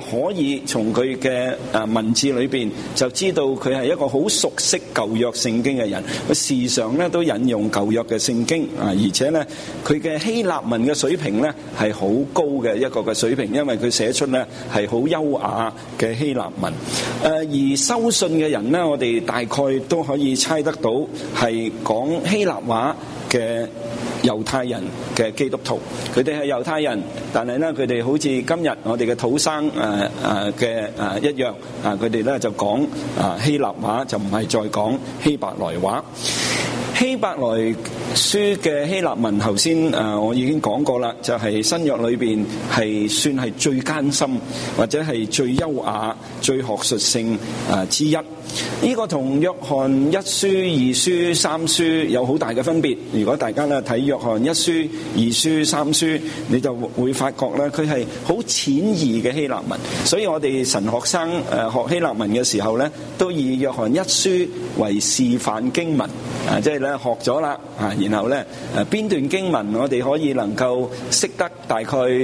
可以從佢嘅文字裏邊就知道佢係一個好熟悉舊約聖經嘅人，佢時常咧都引用舊約嘅聖經啊，而且咧佢嘅希臘文嘅水平咧係好高嘅一個嘅水平，因為佢寫出咧係好優雅嘅希臘文。而收信嘅人咧，我哋大概都可以猜得到係講希臘話嘅猶太人嘅基督徒，佢哋係猶太人，但係咧佢哋好似今日我哋嘅土生嘅一樣佢哋咧就講希臘話，就唔係再講希伯來話。希伯來書嘅希臘文頭先我已經講過啦，就係新約裏邊係算係最艱深或者係最優雅、最學術性之一。呢個同約翰一書、二書、三書有好大嘅分別。如果大家咧睇約翰一書、二書、三書，你就會發覺咧佢係好淺易嘅希臘文。所以我哋神學生學希臘文嘅時候咧，都以約翰一書為示範經文即係咧學咗啦然後咧邊段經文我哋可以能夠識得大概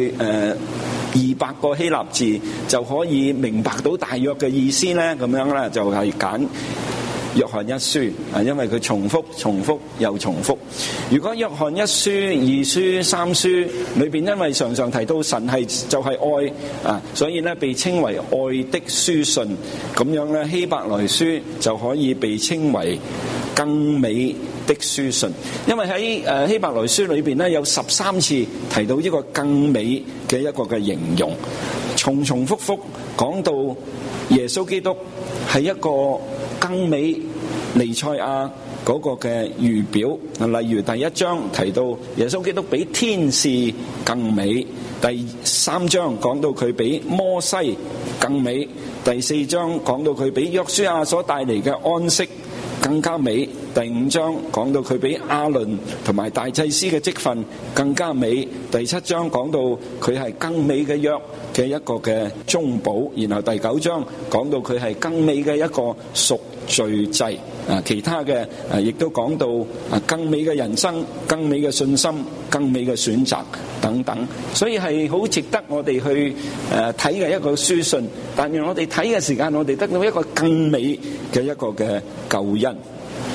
200個希臘字就可以明白到大約嘅意思咧，咁樣咧就係揀約翰一書因為佢重複又重複。如果約翰一書、二書、三書裏邊因為常常提到神就係愛所以咧被稱為愛的書信，咁樣咧希伯來書就可以被稱為更美的書信。因為喺希伯來書裏邊咧有13次提到呢個更美嘅一個嘅形容，重複複講到耶穌基督係一個更美彌賽亞嗰個嘅預表。例如第1章提到耶穌基督比天使更美，第3章講到佢比摩西更美，第4章講到佢比約書亞所帶嚟嘅安息更加美，第5章講到佢比亞倫同埋大祭司嘅職分更加美，第7章講到佢係更美嘅約嘅一個嘅中保，然後第9章講到佢係更美嘅一個贖罪祭其他嘅亦都講到更美嘅人生、更美嘅信心、更美嘅選擇等等。所以係好值得我哋去睇嘅一個書信，但願我哋睇嘅時間我哋得到一個更美嘅一個嘅救恩。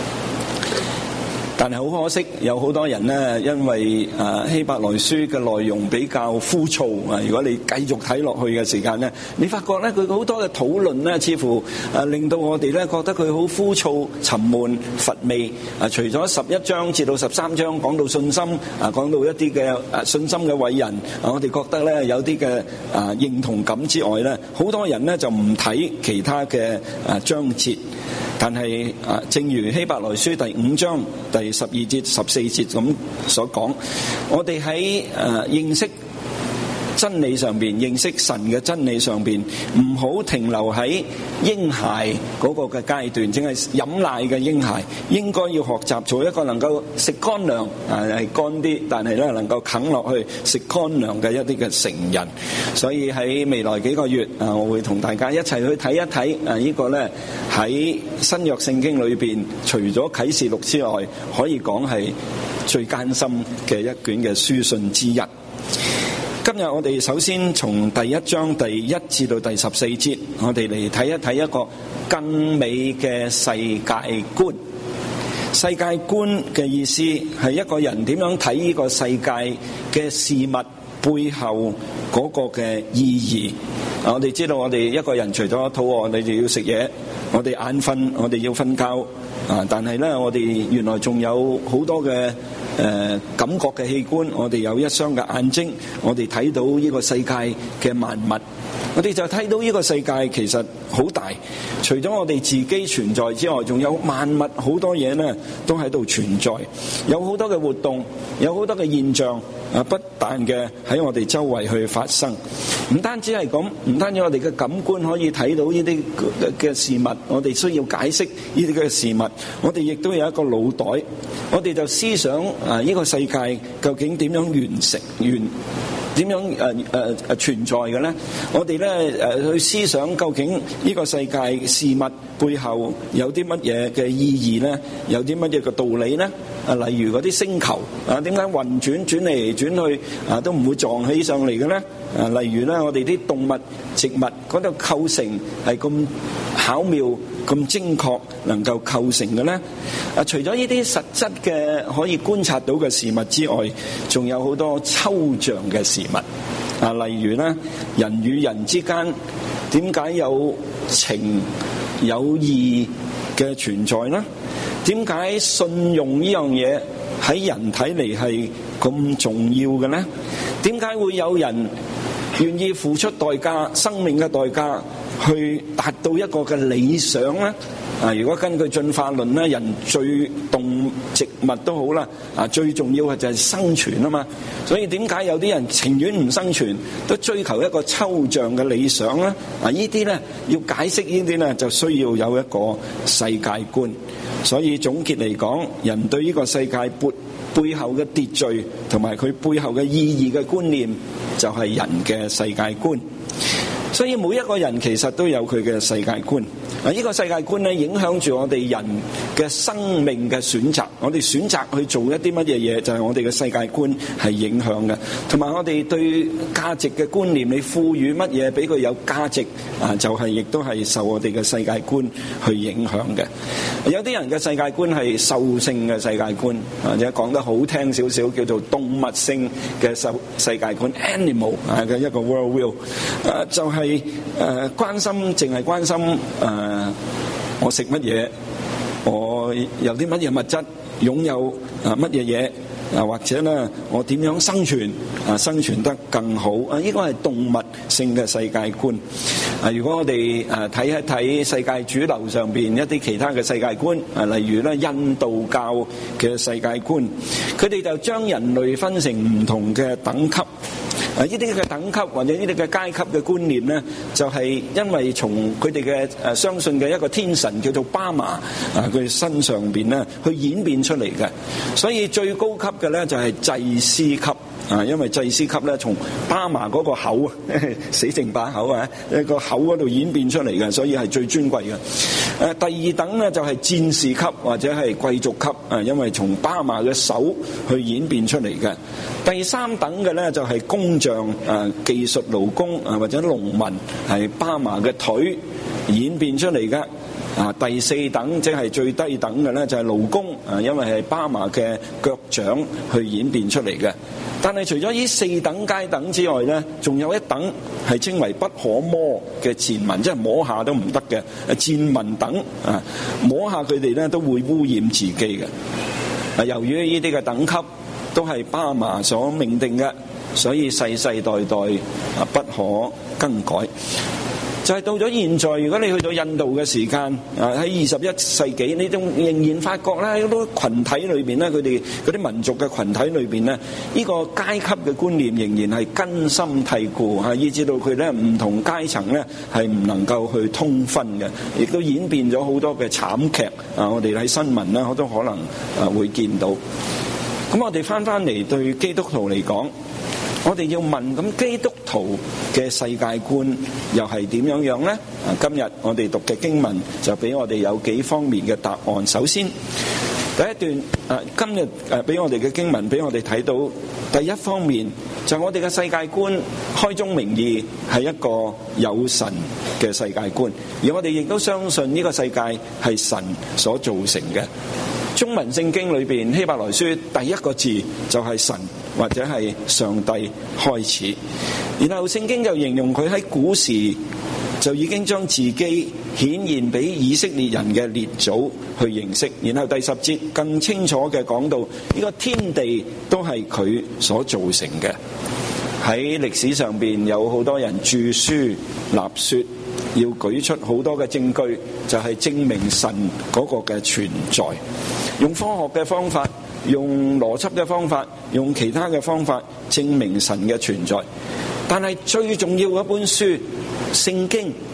但係好可惜，有好多人呢，因為希伯來書嘅內容比較枯燥如果你繼續睇落去嘅時間呢，你發覺呢，佢好多嘅討論呢，似乎令到我哋呢覺得佢好枯燥、沉悶、乏味除咗11章至到13章講到信心講到一啲嘅信心嘅偉人我哋覺得呢有啲嘅認同感之外呢，好多人呢就唔睇其他嘅章節。但係正如希伯來書第5章第12節、14節咁所講，我哋喺認識真理上邊，認識神嘅真理上邊，唔好停留喺嬰孩嗰個嘅階段，淨係飲奶嘅嬰孩，應該要學習做一個能夠食乾糧係乾啲，但係咧能夠啃落去食乾糧嘅一啲嘅成人。所以喺未來幾個月我會同大家一齊去睇一睇呢個咧喺新約聖經裏邊，除咗啟示錄之外，可以講係最艱深嘅一卷嘅書信之一。今日我哋首先從第1章第1至到第14節，我哋嚟睇一睇一個更美嘅世界觀。世界觀嘅意思係一個人點樣睇呢個世界嘅事物背後嗰個嘅意義。我哋知道我哋一個人除咗肚餓，我哋就要食嘢；我哋眼瞓，我哋要瞓覺。但係咧，我哋原來仲有好多嘅感覺嘅器官，我哋有一雙嘅眼睛，我哋睇到呢個世界嘅萬物，我哋就睇到呢個世界其實好大，除咗我哋自己存在之外，仲有萬物好多嘢呢都喺度存在，有好多嘅活動，有好多嘅現象不但嘅喺我哋周圍去發生。唔單止係咁，唔單止我哋嘅感官可以睇到呢啲嘅事物，我哋需要解釋呢啲嘅事物，我哋亦都有一個腦袋，我哋就思想呢個世界究竟點樣點樣存在嘅咧？我哋咧去思想究竟呢個世界事物背後有啲乜嘢嘅意義咧？有啲乜嘢嘅道理咧？ 例如嗰啲星球點解運轉嚟轉去都唔會撞起上嚟嘅咧？例如咧，我哋啲動物、植物嗰度構成係咁巧妙、咁精確，能夠構成嘅咧？除咗呢啲實質嘅可以觀察到嘅事物之外，仲有好多抽象嘅事物。例如咧，人與人之間點解有情有義嘅存在呢？點解信用呢樣嘢喺人睇嚟係咁重要嘅呢？點解會有人願意付出代價、生命嘅代價去達到一個嘅理想呢？如果根據進化論咧，人最動植物都好啦，最重要嘅就係生存啊嘛。所以點解有啲人情願唔生存，都追求一個抽象嘅理想咧？呢啲咧要解釋呢啲咧，就需要有一個世界觀。所以總結嚟講，人對呢個世界背後嘅秩序同埋佢背後嘅意義嘅觀念，就係人嘅世界觀。所以每一個人其實都有佢嘅世界觀。呢個世界觀咧，影響住我哋人嘅生命嘅選擇。我哋選擇去做一啲乜嘢嘢，就係我哋嘅世界觀係影響嘅。同埋我哋對價值嘅觀念，你賦予乜嘢俾佢有價值就係亦都係受我哋嘅世界觀去影響嘅。有啲人嘅世界觀係獸性嘅世界觀，或者講得好聽少少叫做動物性嘅世界觀 animal 嘅一個 world view，就係關心，淨係關心我食乜嘢，我有啲乜嘢物質，擁有乜嘢嘢，或者咧我點樣生存，生存得更好。呢個係動物性嘅世界觀。如果我哋睇一睇世界主流上邊一啲其他嘅世界觀，例如咧印度教嘅世界觀，佢哋就將人類分成唔同嘅等級。呢啲嘅等級或者呢啲嘅階級嘅觀念咧，就係因為從佢哋嘅相信嘅一個天神叫做巴瑪佢身上邊咧去演變出嚟嘅。所以最高級嘅咧就係祭司級。因為祭司級咧，從巴瑪嗰個口死剩把口一個口嗰度演變出嚟嘅，所以係最尊貴嘅。第二等咧就係戰士級或者係貴族級，因為從巴瑪嘅手去演變出嚟嘅。第三等嘅咧就係工匠技術勞工或者農民，係巴瑪嘅腿演變出嚟嘅。第四等即係最低等嘅咧就係勞工，因為係巴瑪嘅腳掌去演變出嚟嘅。但係除咗呢四等階等之外咧，仲有一等係稱為不可摸嘅賤民，即係摸下都唔得嘅賤民等摸下佢哋咧都會污染自己嘅。由於呢啲嘅等級都係巴瑪所命定嘅，所以世世代代不可更改。就係到咗現在，如果你去到印度嘅時間，喺21世紀，你仲仍然發覺咧，好多群體裏邊咧，佢哋嗰啲民族嘅群體裏邊咧，呢個階級嘅觀念仍然係根深蒂固，以至到佢咧唔同階層咧係唔能夠去通分嘅，亦都演變咗好多嘅慘劇。我哋喺新聞咧，我都可能會見到。咁我哋翻嚟對基督徒嚟講，我哋要問，咁基督徒嘅世界觀又係點樣呢？今日我哋讀嘅經文就俾我哋有幾方面嘅答案。首先，第一段今日俾我哋嘅經文俾我哋睇到，第一方面就係我哋嘅世界觀開宗明義係一個有神嘅世界觀，而我哋亦都相信呢個世界係神所造成嘅。中文聖經裏邊希伯來書第一個字就係神或者係上帝開始，然後聖經就形容佢喺古時就已經將自己顯現俾以色列人嘅列祖去認識，然後第10節更清楚嘅講到呢個天地都係佢所造成嘅。喺歷史上邊有好多人著書立說，要舉出好多嘅證據，就係證明神嗰個嘅存在，用科學嘅方法，用邏輯嘅方法，用其他嘅方法證明神嘅存在。但係最重要嗰本書聖經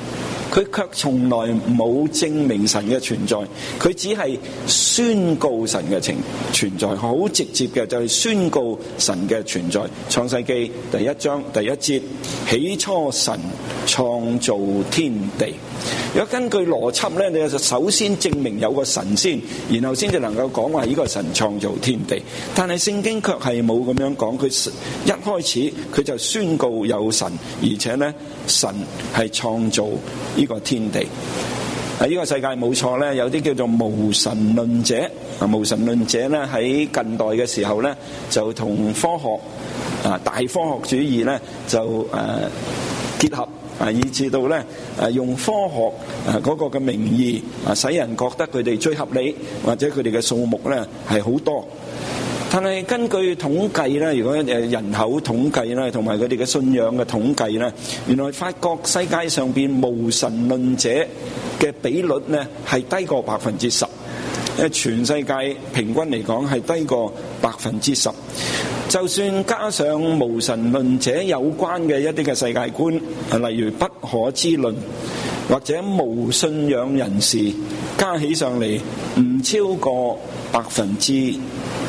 佢卻從來冇證明神嘅存在，佢只係宣告神嘅存在，好直接嘅就係宣告神嘅存在。創世記第1章第1節，起初神創造天地。如果根據邏輯咧，你就首先證明有個神先，然後先至能夠講話呢個神創造天地。但係聖經卻係冇咁樣講，佢一開始佢就宣告有神，而且咧神係創造呢個天地。呢個世界冇錯咧，有啲叫做無神論者。無神論者咧喺近代嘅時候咧，就同科學大科學主義咧就結合。以至到咧用科學嗰個嘅名義使人覺得佢哋最合理，或者佢哋嘅數目咧係好多。但係根據統計咧，如果人口統計咧，同埋佢哋嘅信仰嘅統計咧，原來發覺世界上邊無神論者嘅比率咧係低過10%。全世界平均嚟講係低過10%。就算加上無神論者有關嘅一啲嘅世界觀，例如不可知論或者無信仰人士，加起上嚟唔超過20%。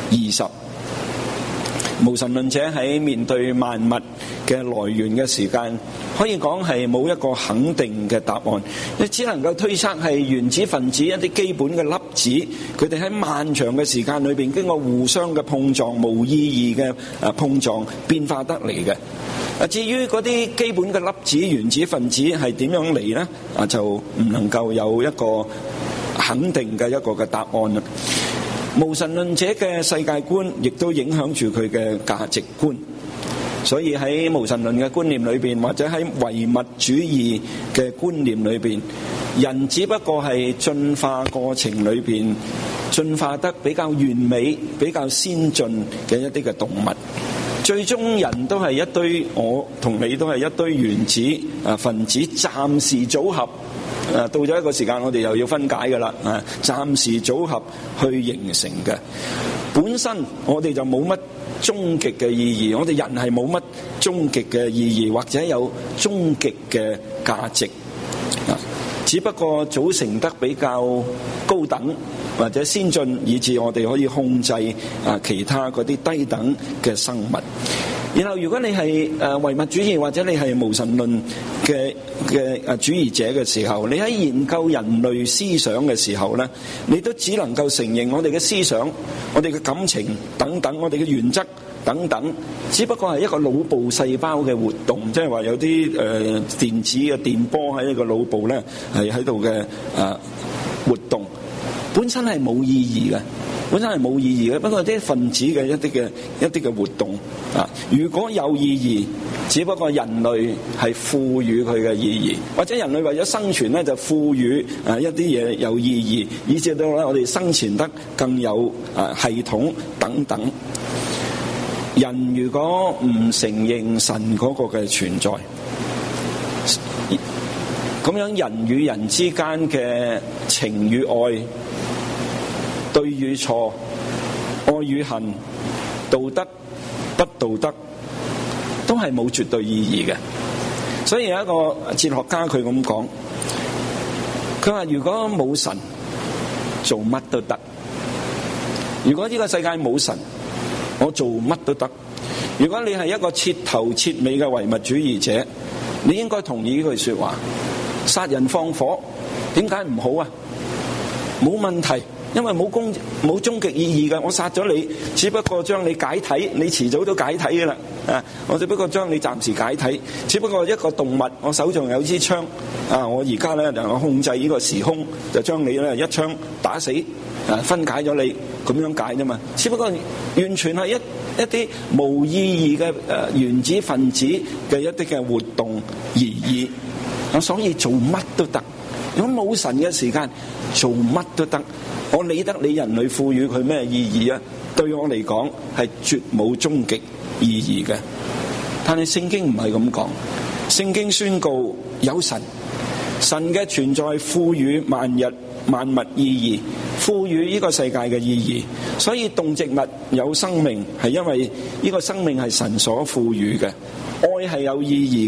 無神論者喺面對萬物嘅來源嘅時間，可以講係冇一個肯定嘅答案，你只能夠推測係原子分子一啲基本嘅粒子，佢哋喺漫長嘅時間裏邊經過互相嘅碰撞，無意義嘅碰撞變化得嚟嘅。至於嗰啲基本嘅粒子原子分子係點樣嚟呢？就唔能夠有一個肯定嘅一個嘅答案啦。無神論者嘅世界觀亦都影響住佢嘅價值觀，所以喺無神論嘅觀念裏邊，或者喺唯物主義嘅觀念裏邊，人只不過係進化過程裏邊進化得比較完美、比較先進嘅一啲嘅動物。最終人都係一堆，我同你都係一堆原子分子暫時組合。到咗一個時間，我哋又要分解㗎啦。暫時組合去形成嘅，本身我哋就冇乜終極嘅意義。我哋人係冇乜終極嘅意義，或者有終極嘅價值。只不過組成得比較高等或者先進，以致我哋可以控制其他嗰啲低等嘅生物。然後如果你係唯物主義或者你係無神論嘅主義者嘅時候，你喺研究人類思想嘅時候咧，你都只能夠承認我哋嘅思想、我哋嘅感情等等、我哋嘅原則等等，只不過係一個腦部細胞嘅活動，即係話有啲電子嘅電波喺呢個腦部咧係喺度嘅活動，本身係冇意義嘅。本身係冇意義嘅，不過啲分子嘅一啲嘅活動如果有意義，只不過人類係賦予佢嘅意義，或者人類為咗生存咧就賦予一啲嘢有意義，以至到咧我哋生存得更有系統等等。人如果唔承認神嗰個嘅存在，咁樣人與人之間嘅情與愛、對與錯、愛與恨、道德不道德，都係冇絕對意義嘅。所以有一個哲學家佢咁講，佢話如果冇神，做乜都得；如果呢個世界冇神，我做乜都得。如果你係一個徹頭徹尾嘅唯物主義者，你應該同意呢句說話：殺人放火，點解唔好啊？冇問題。因為冇終極意義嘅，我殺咗你，只不過將你解體，你遲早都解體嘅啦。我只不過將你暫時解體，只不過一個動物，我手上有支槍，我而家咧就我控制呢個時空，就將你咧一槍打死，分解咗你，咁樣解啫嘛。只不過完全係一啲無意義嘅原子分子嘅一啲嘅活動而已。所以做乜都得。如果冇神嘅時間，做乜都得。我理得你人類賦予佢咩意義啊？對我嚟講係絕冇終極意義嘅。但係聖經唔係咁講，聖經宣告有神，神嘅存在賦予萬物意義，賦予呢個世界嘅意義。所以動植物有生命，係因為呢個生命係神所賦予嘅。愛係有意義嘅，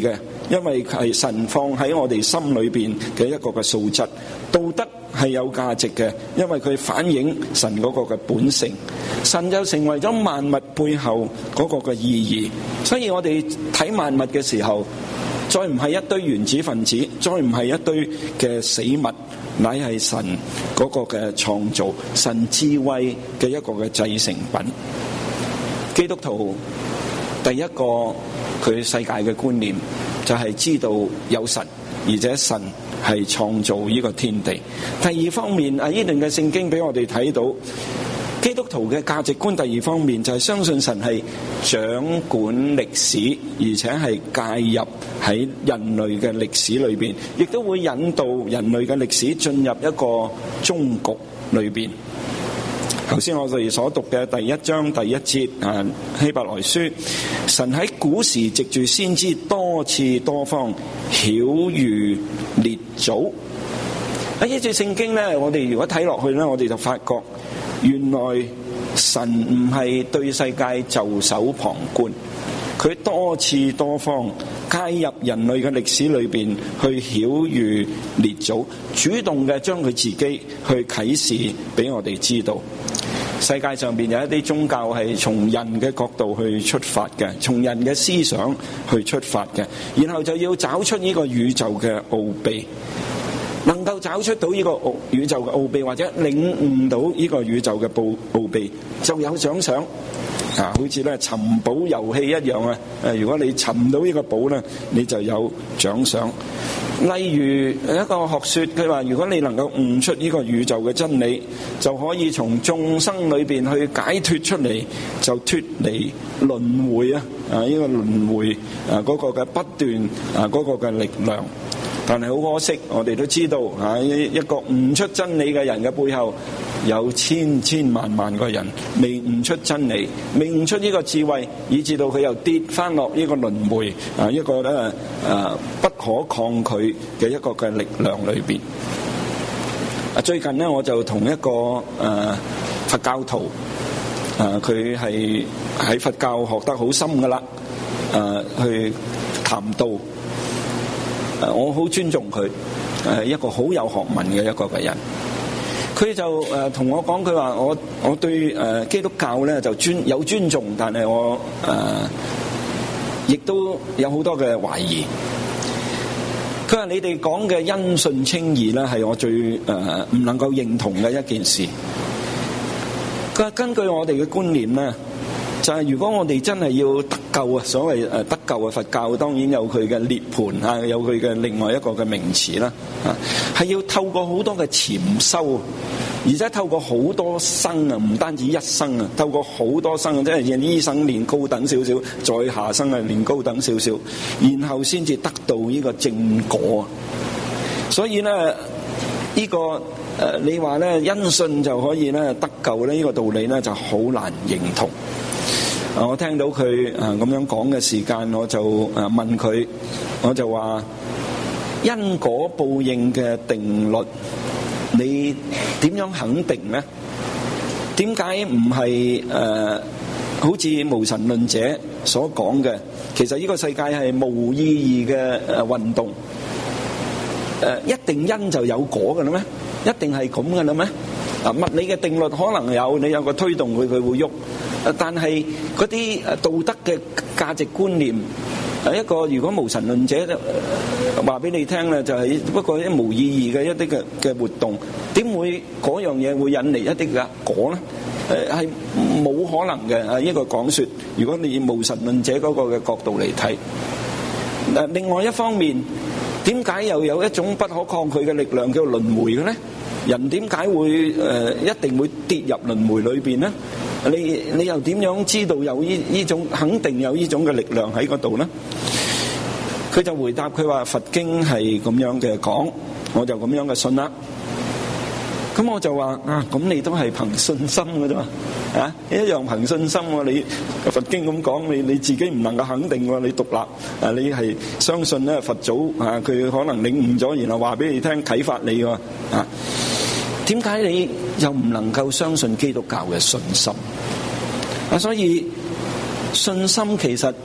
因為係神放喺我哋心裏邊嘅一個嘅素質。道德係有價值嘅，因為佢反映神嗰個嘅本性。神就成為咗萬物背後嗰個嘅意義。所以我哋睇萬物嘅時候，再唔係一堆原子分子，再唔係一堆嘅死物，乃係神嗰個嘅創造，神智慧嘅一個嘅製成品。基督徒第一個佢世界嘅觀念就係知道有神，而且神係創造呢個天地。第二方面，呢段嘅聖經俾我哋睇到基督徒嘅價值觀。第二方面就係相信神係掌管歷史，而且係介入喺人類嘅歷史裏邊，亦都會引導人類嘅歷史進入一個終局裏邊。頭先我哋所讀嘅第一章第一節希伯來書，神喺古時藉住先知多次多方曉諭列祖。喺呢節聖經咧，我哋如果睇落去咧，我哋就發覺原來神唔係對世界袖手旁觀，佢多次多方介入人類嘅歷史裏邊，去曉諭列祖，主動嘅將佢自己去啟示俾我哋知道。世界上邊有一啲宗教係從人嘅角度去出發嘅，從人嘅思想去出發嘅，然後就要找出呢個宇宙嘅奧秘。能夠找出到呢個宇宙嘅奧秘，或者領悟到呢個宇宙嘅奧秘，就有獎賞。好似咧尋寶遊戲一樣啊！如果你尋到呢個寶咧，你就有獎賞。例如一個學說，佢話如果你能夠悟出呢個宇宙嘅真理，就可以從眾生裏邊去解脫出嚟，就脫離輪迴啊！呢個輪迴嗰個嘅不斷嗰個嘅力量。但係好可惜，我哋都知道一個悟出真理嘅人嘅背後，有千千萬萬個人未悟出真理，未悟出呢個智慧，以至到佢又跌翻落呢個輪迴一個咧不可抗拒嘅一個嘅力量裏邊。最近呢，我就同一個佛教徒，佢係喺佛教學得好深噶啦，去談道。我好尊重佢，一個好有學問嘅一個嘅人。佢就同我講，佢話我對基督教咧就有尊重，但係我亦都有好多嘅懷疑。佢話你哋講嘅因信稱義咧，係我最唔能夠認同嘅一件事。佢話根據我哋嘅觀念咧，就係如果我哋真係要得救啊，所謂得救嘅佛教當然有佢嘅涅槃啊，有佢嘅另外一個嘅名詞啦，係要透過好多嘅潛修，而且透過好多生啊，唔單止一生啊，透過好多生，即係呢生練高等少少，再下生啊練高等少少，然後先至得到呢個正果。所以咧呢個你話咧因信就可以咧得救咧，呢個道理咧就好難認同。我聽到佢咁樣講嘅時間，我就問佢，我就話因果報應嘅定律，你點樣肯定呢？點解唔係好似無神論者所講嘅，其實呢個世界係無意義嘅運動，一定因就有果嘅啦咩？一定係咁嘅啦咩？物理嘅定律可能有，你有個推動佢會喐。但係嗰啲道德嘅價值觀念，一個如果無神論者話俾你聽咧，就係不過一無意義嘅一啲嘅活動，點會嗰樣嘢會引嚟一啲嘅果咧？係冇可能嘅。呢個講說，如果你以無神論者嗰個嘅角度嚟睇，另外一方面，點解又有一種不可抗拒嘅力量叫輪迴嘅咧？人點解會一定會跌入輪迴裏邊呢？你又點樣知道有呢種肯定有呢種嘅力量喺嗰度呢？佢就回答佢話佛經係咁樣嘅講，我就咁樣嘅信啦。咁我就話咁你都係憑信心嘅啫嘛，一樣憑信心喎。你佛經咁講，你自己唔能夠肯定喎，你獨立你係相信咧佛祖佢可能領悟咗，然後話俾你聽啟發你喎點解你又唔能夠相信基督教嘅信心？所以信心其實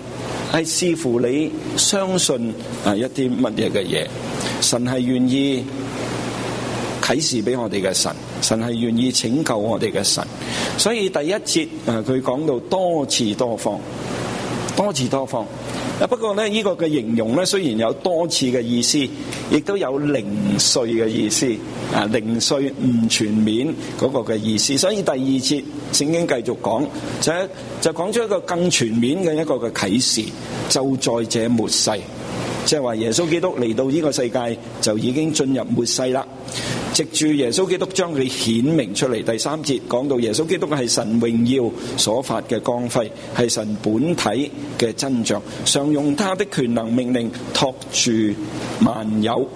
係視乎你相信一啲乜嘢嘅嘢。神係願意啟示俾我哋嘅神，神係願意拯救我哋嘅神。所以第一節佢講到多次多方，多次多方。不過咧，呢個嘅形容咧，雖然有多次嘅意思，亦都有零碎嘅意思。零碎唔全面嗰個嘅意思。所以第二節聖經繼續講，就講咗一個更全面嘅一個嘅啟示，就在這末世，即係話耶穌基督嚟到呢個世界就已經進入末世啦。藉住耶穌基督將佢顯明出嚟。第三節講到耶穌基督係神榮耀所發嘅光輝，係神本體嘅真像，常用他的權能命令托住萬有。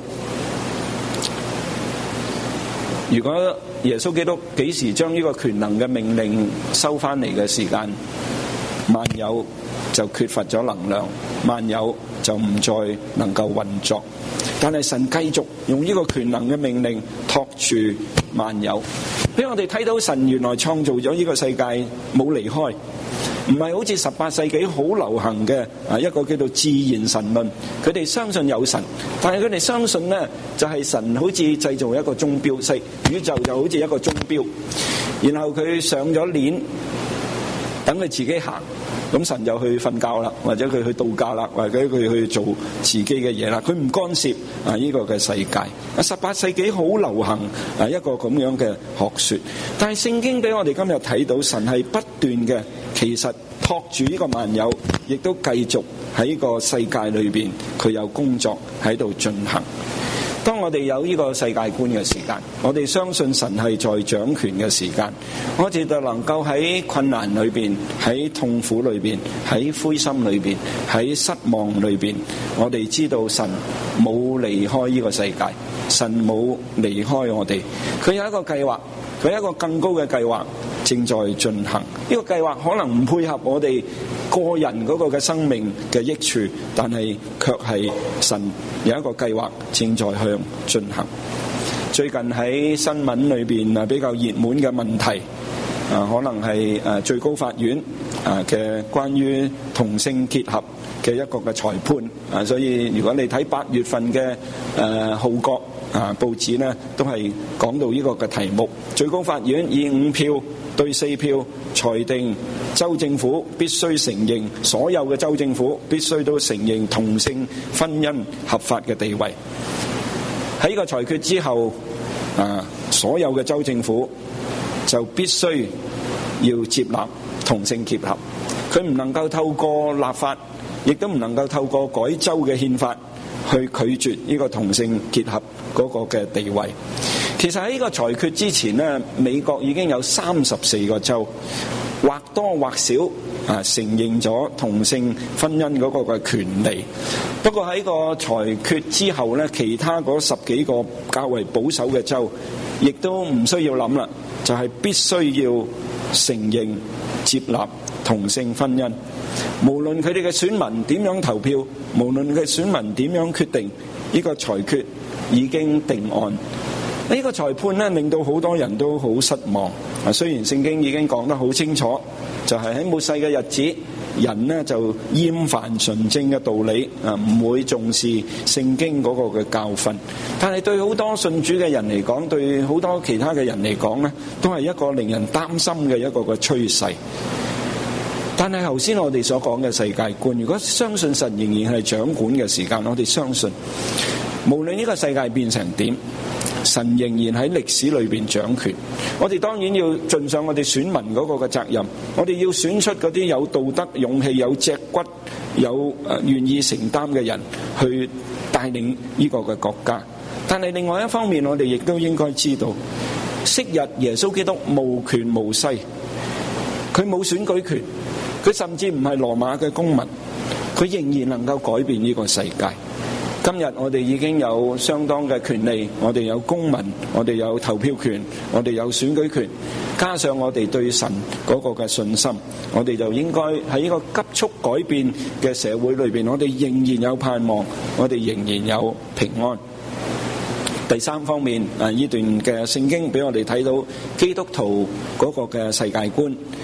如果耶穌基督幾時將呢個權能嘅命令收翻嚟嘅時間，萬有就缺乏咗能量，萬有就唔再能夠運作。但係神繼續用呢個權能嘅命令托住萬有，俾我哋睇到神原來創造咗呢個世界冇離開，唔係好似18世紀好流行嘅一個叫做自然神論。佢哋相信有神，但係佢哋相信呢就係神好似製造一個鐘錶式，宇宙就好似一個鐘錶，然後佢上咗鏈等佢自己行，咁神就去瞓覺啦，或者佢去度假啦，或者佢去做自己嘅嘢啦，佢唔干涉呢個嘅世界。18世紀好流行一個咁樣嘅學說，但係聖經俾我哋今日睇到神係不斷嘅，其實托住呢個萬有，亦都繼續喺個世界裏邊佢有工作喺度進行。當我哋有呢個世界觀嘅時間，我哋相信神係在掌權嘅時間，我哋就能夠喺困難裏邊，喺痛苦裏邊，喺灰心裏邊，喺失望裏邊，我哋知道神冇離開呢個世界，神冇離開我哋，佢有一個計劃，佢有一個更高嘅計劃正在進行。呢個計劃可能唔配合我哋個人嗰個嘅生命嘅益處，但係卻係神有一個計劃正在向進行。最近喺新聞裏邊比較熱門嘅問題，可能係最高法院嘅關於同性結合嘅一個嘅裁判。所以如果你睇8月份嘅號角報紙呢，都係講到呢個嘅題目。最高法院以5票對4票裁定州政府必須承認，所有嘅州政府必須都承認同性婚姻合法嘅地位。喺呢個裁決之後，所有嘅州政府就必須要接納同性結合，佢唔能夠透過立法，亦都唔能夠透過改州嘅憲法去拒絕呢個同性結合嗰個嘅地位。其實喺呢個裁決之前呢，美國已經有34個州或多或少承認咗同性婚姻嗰個嘅權利。不過喺個裁決之後呢，其他嗰10幾個較為保守嘅州亦都唔需要諗啦，就係必須要承認接納同性婚姻。無論佢哋嘅選民點樣投票，無論佢選民點樣決定，呢個裁決已經定案。呢個裁判呢，令到好多人都好失望。雖然聖經已經講得好清楚，就係喺末世嘅日子，人呢就厭煩純正嘅道理，唔會重視聖經嗰個嘅教訓。但係對好多信主嘅人嚟講，對好多其他嘅人嚟講呢，都係一個令人擔心嘅一個嘅趨勢。但係頭先我哋所講嘅世界觀，如果相信神仍然係掌管嘅時間，我哋相信無論呢個世界變成點，神仍然喺歷史裏邊掌權。我哋當然要盡上我哋選民嗰個嘅責任，我哋要選出嗰啲有道德、勇氣、有脊骨、有願意承擔嘅人去帶領呢個嘅國家。但係另外一方面，我哋亦都應該知道，昔日耶穌基督無權無勢，佢冇選舉權，佢甚至唔係羅馬嘅公民，佢仍然能夠改變呢個世界。今日我哋已經有相當嘅權利，我哋有公民，我哋有投票權，我哋有選舉權，加上我哋對神嗰個嘅信心，我哋就應該喺呢個急速改變嘅社會裏邊，我哋仍然有盼望，我哋仍然有平安。第三方面，呢段嘅聖經俾我哋睇到基督徒嗰個嘅世界觀。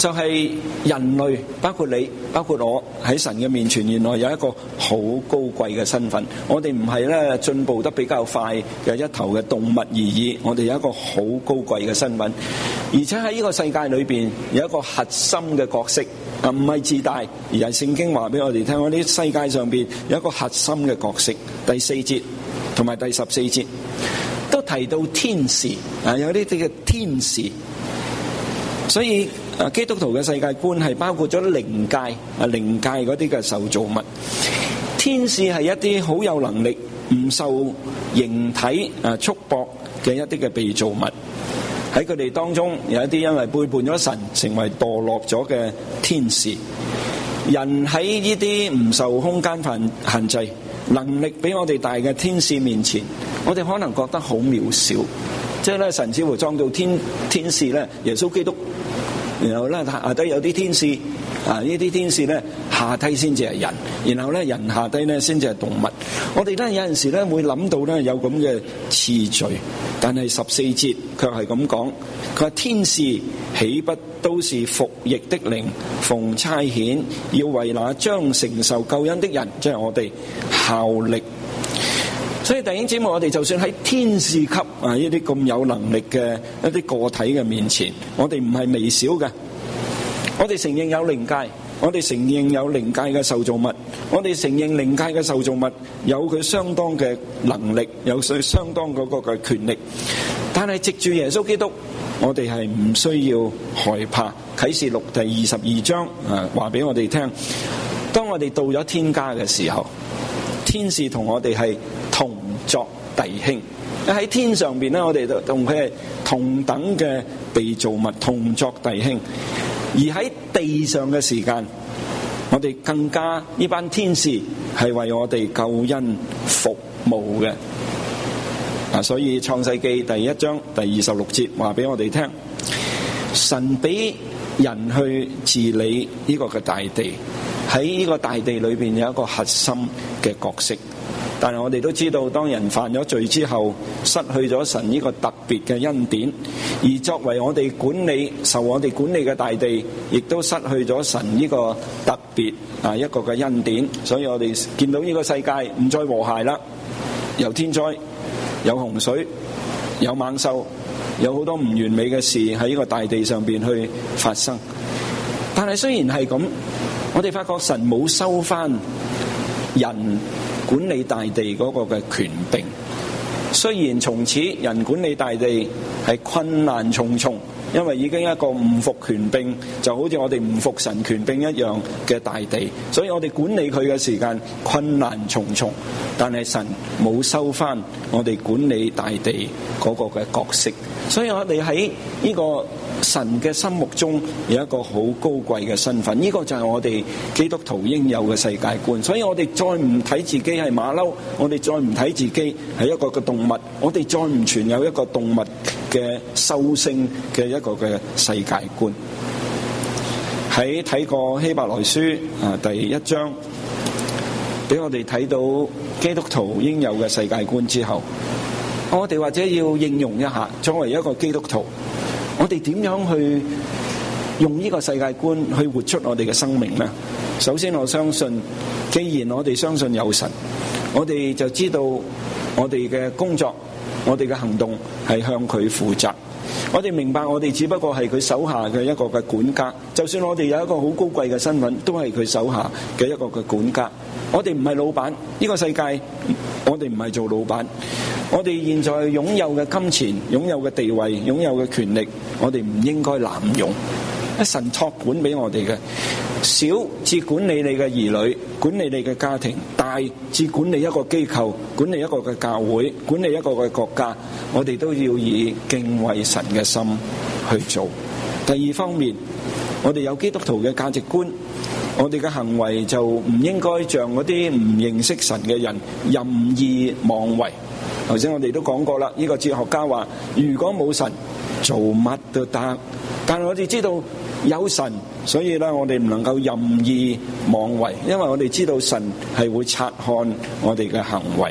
就係人類，包括你，包括我，喺神嘅面前，原來有一個好高貴嘅身份。我哋唔係咧進步得比較快嘅一頭嘅動物而已，我哋有一個好高貴嘅身份，而且喺呢個世界裏邊有一個核心嘅角色，唔係自大，而係聖經話俾我哋聽，我哋世界上邊有一個核心嘅角色。第4節同埋第14節都提到天使，有呢啲嘅天使。所以基督徒嘅世界觀係包括咗靈界嗰啲嘅受造物。天使係一啲好有能力、唔受形體束縛嘅一啲嘅被造物。喺佢哋當中有一啲因為背叛咗神，成為墮落咗嘅天使。人喺呢啲唔受空間限制、能力比我哋大嘅天使面前，我哋可能覺得好渺小。即係咧，神似乎創造天使咧，耶穌基督，然後咧下低有啲天使，呢啲天使咧下低先至係人，然後咧人下低咧先至係動物。我哋咧有陣時咧會諗到咧有咁嘅次序，但係14節卻係咁講，佢話天使豈不都是服役的靈，奉差遣要為那將承受救恩的人，即係我哋效力。所以弟兄姊妹，我哋就算喺天使級呢啲咁有能力嘅一啲個體嘅面前，我哋唔係微小嘅。我哋承認有靈界，我哋承認有靈界嘅受造物，我哋承認靈界嘅受造物有佢相當嘅能力，有佢相當嗰個嘅權力。但係藉住耶穌基督，我哋係唔需要害怕。啟示錄第22章話俾我哋聽，當我哋到咗天家嘅時候，天使同我哋係同作弟兄。喺天上邊咧，我哋同佢係同等嘅被造物，同作弟兄。而喺地上嘅時間，我哋更加呢班天使係為我哋救恩服務嘅。所以創世記第1章第26節話俾我哋聽，神俾人去治理呢個嘅大地，喺呢個大地裏邊有一個核心嘅角色。但係我哋都知道，當人犯咗罪之後，失去咗神呢個特別嘅恩典，而作為我哋管理、受我哋管理嘅大地，亦都失去咗神呢個特別一個嘅恩典。所以我哋見到呢個世界唔再和諧啦，有天災、有洪水、有猛獸，有好多唔完美嘅事喺呢個大地上邊去發生。但係雖然係咁，我哋發覺神冇收返人管理大地嗰個嘅權柄。雖然從此人管理大地係困難重重，因為已經一個唔服權柄，就好似我哋唔服神權柄一樣嘅大地，所以我哋管理佢嘅時間困難重重。但係神冇收返我哋管理大地嗰個嘅角色，所以我哋喺呢個神嘅心目中有一個好高貴嘅身份，呢個就係我哋基督徒應有嘅世界觀。所以我哋再唔睇自己係馬騮，我哋再唔睇自己係一個嘅動物，我哋再唔存有一個動物嘅獸性嘅一個嘅世界觀。喺睇過希伯來書第1章，俾我哋睇到基督徒應有嘅世界觀之後，我哋或者要應用一下，作為一個基督徒，我哋點樣去用呢個世界觀去活出我哋嘅生命呢？首先我相信，既然我哋相信有神，我哋就知道我哋嘅工作，我哋嘅行動係向佢負責。我哋明白我哋只不過係佢手下嘅一個嘅管家，就算我哋有一個好高貴嘅身份，都係佢手下嘅一個嘅管家。我哋唔係老闆，呢個世界我哋唔係做老闆。我哋現在擁有嘅金錢、擁有嘅地位、擁有嘅權力，我哋唔應該濫用。神託管俾我哋嘅，小至管理你嘅兒女，管理你嘅家庭；大至管理一個機構，管理一個嘅教會，管理一個嘅國家，我哋都要以敬畏神嘅心去做。第二方面，我哋有基督徒嘅價值觀，我哋嘅行為就唔應該像嗰啲唔認識神嘅人任意妄為。頭先我哋都講過啦，呢個哲學家話，如果冇神，做乜都得。但係我哋知道有神，所以咧我哋唔能夠任意妄為，因為我哋知道神係會察看我哋嘅行為。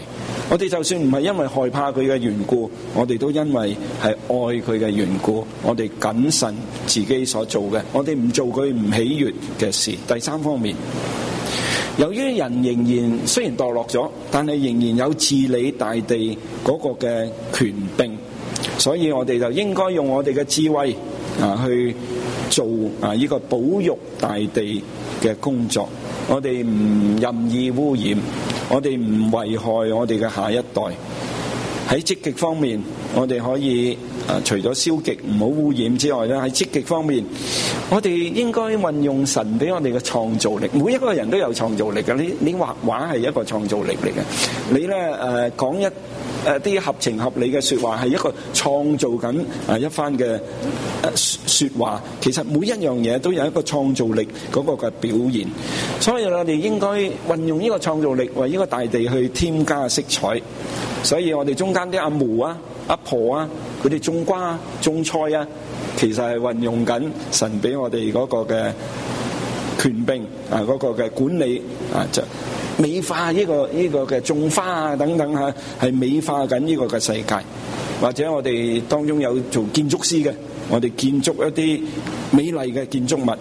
我哋就算唔係因為害怕佢嘅緣故，我哋都因為係愛佢嘅緣故，我哋謹慎自己所做嘅，我哋唔做佢唔喜悅嘅事。第三方面，由於人仍然雖然墮落咗，但係仍然有治理大地嗰個嘅權柄，所以我哋就應該用我哋嘅智慧去做呢個保育大地嘅工作。我哋唔任意污染，我哋唔危害我哋嘅下一代。喺積極方面，我哋可以除咗消極唔好污染之外咧，喺積極方面，我哋應該運用神俾我哋嘅創造力。每一個人都有創造力嘅，你畫畫係一個創造力嚟嘅。你咧講一啲合情合理嘅說話係一個創造緊一番嘅說話。其實每一樣嘢都有一個創造力嗰個嘅表現，所以我哋應該運用呢個創造力為呢個大地去添加色彩。所以我哋中間啲阿嫲啊、阿婆啊，佢哋種瓜啊、種菜啊，其實係運用緊神俾我哋嗰個嘅權柄嗰個嘅管理就美化呢個嘅種花啊等等係美化緊呢個嘅世界。或者我哋當中有做建築師嘅，我哋建築一啲美麗嘅建築物，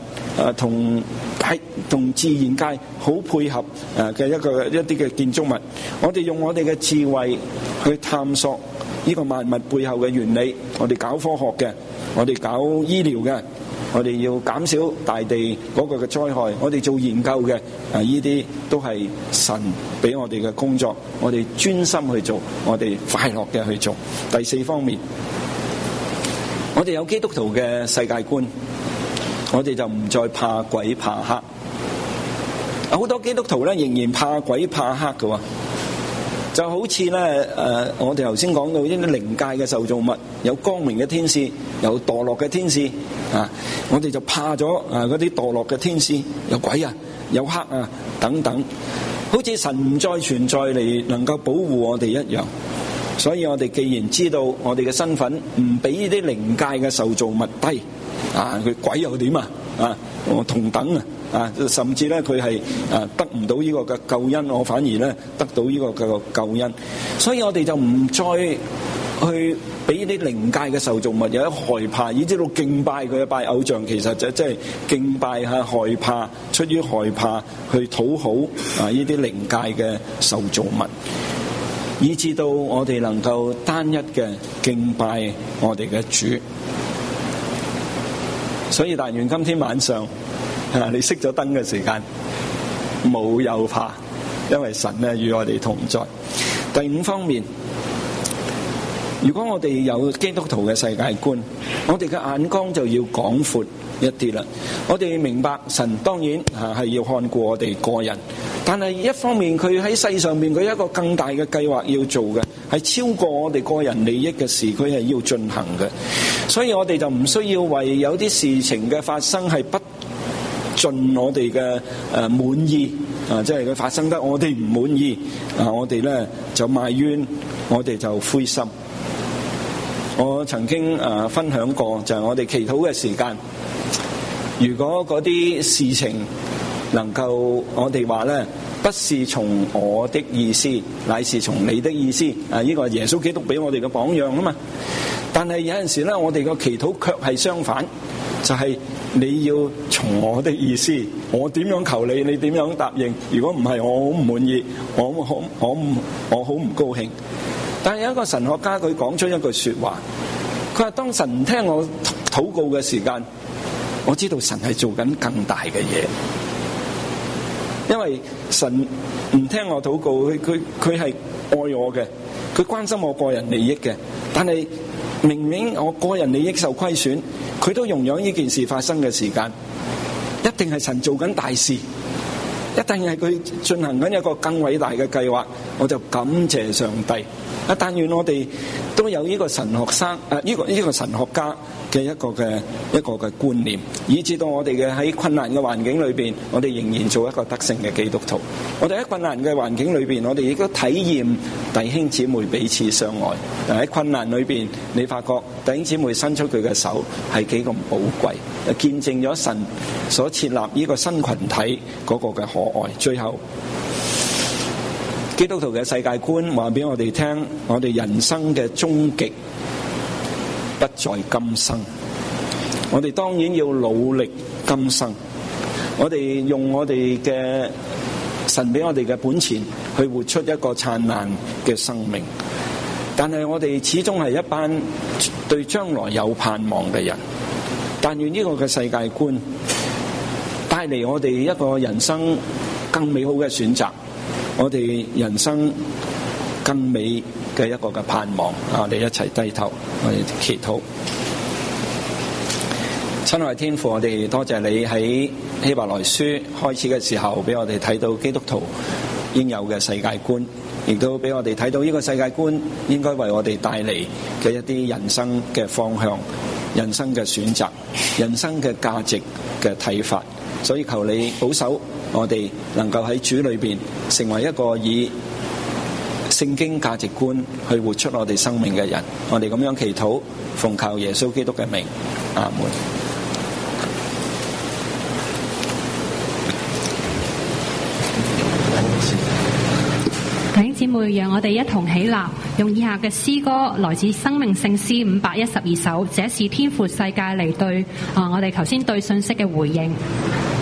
同自然界好配合嘅一啲嘅建築物。我哋用我哋嘅智慧去探索呢個萬物背後嘅原理。我哋搞科學嘅，我哋搞醫療嘅，我哋要減少大地嗰個嘅災害。我哋做研究嘅，呢啲都係神俾我哋嘅工作。我哋專心去做，我哋快樂嘅去做。第四方面，我哋有基督徒嘅世界觀，我哋就唔再怕鬼怕黑。好多基督徒咧仍然怕鬼怕黑嘅喎，就好似咧我哋頭先講到呢啲靈界嘅受造物，有光明嘅天使，有墮落嘅天使我哋就怕咗嗰啲墮落嘅天使，有鬼啊，有黑啊等等，好似神唔再存在嚟能夠保護我哋一樣。所以我哋既然知道我哋嘅身份唔比呢啲靈界嘅受造物低佢鬼又點我同等甚至咧佢係得唔到呢個嘅救恩，我反而咧得到呢個嘅救恩。所以我哋就唔再去俾啲靈界嘅受造物有一害怕，以至到敬拜佢，拜偶像，其實就即係敬拜害怕，出於害怕去討好呢啲靈界嘅受造物，以至到我哋能夠單一嘅敬拜我哋嘅主。所以但願今天晚上你熄咗燈嘅時間冇有怕，因為神咧與我哋同在。第五方面，如果我哋有基督徒嘅世界觀，我哋嘅眼光就要廣闊一啲啦。我哋明白神當然係要看顧我哋個人，但係一方面佢喺世上面佢有一個更大嘅計劃要做嘅，係超過我哋個人利益嘅事，佢係要進行嘅。所以我哋就唔需要為有啲事情嘅發生係不盡我哋嘅滿意即係佢發生得我哋唔滿意我哋咧就埋怨，我哋就灰心。我曾經分享過，就係我哋祈禱嘅時間，如果嗰啲事情能夠我哋話咧，不是從我的意思，乃是從你的意思呢個係耶穌基督俾我哋嘅榜樣啊嘛。但係有陣時咧，我哋個祈禱卻係相反，就係你要從我的意思，我點樣求你，你點樣答應。如果唔係，我好唔滿意，我好唔高興。但係有一個神學家佢講出一句說話，佢話當神唔聽我禱告嘅時間，我知道神係做緊更大嘅嘢。因為神唔聽我禱告，佢係愛我嘅，佢關心我個人利益嘅。但係明明我個人利益受虧損，佢都容讓呢件事發生嘅時間，一定係神做緊大事，一定係佢進行緊一個更偉大嘅計劃。我就感謝上帝。但願我哋都有呢個神學生呢個神學家嘅一個嘅觀念，以至到我哋嘅喺困難嘅環境裏邊，我哋仍然做一個得勝嘅基督徒。我哋喺困難嘅環境裏邊，我哋亦都體驗弟兄姊妹彼此相愛。喺困難裏邊，你發覺弟兄姊妹伸出佢嘅手係幾咁寶貴，見證咗神所設立呢個新群體嗰個嘅可愛。最後基督徒嘅世界觀話俾我哋聽，我哋人生嘅終極不在今生。我哋當然要努力今生，我哋用我哋嘅神俾我哋嘅本錢去活出一個燦爛嘅生命。但係我哋始終係一班對將來有盼望嘅人。但願呢個嘅世界觀帶嚟我哋一個人生更美好嘅選擇，我哋人生更美嘅一個嘅盼望。我哋一齊低頭，我哋祈禱。親愛天父，我哋多謝你喺希伯來書開始嘅時候俾我哋睇到基督徒應有嘅世界觀，亦都俾我哋睇到呢個世界觀應該為我哋帶嚟嘅一啲人生嘅方向、人生嘅選擇、人生嘅價值嘅睇法。所以求你保守我哋能夠喺主裏邊成為一個以聖經價值觀去活出我哋生命嘅人。我哋咁樣祈禱，奉靠耶穌基督嘅名，阿門。 弟兄姊妹，讓我哋一同起立，用以下嘅詩歌，來自生命聖詩512首，這是天父世界嚟對我哋頭先對信息嘅回應。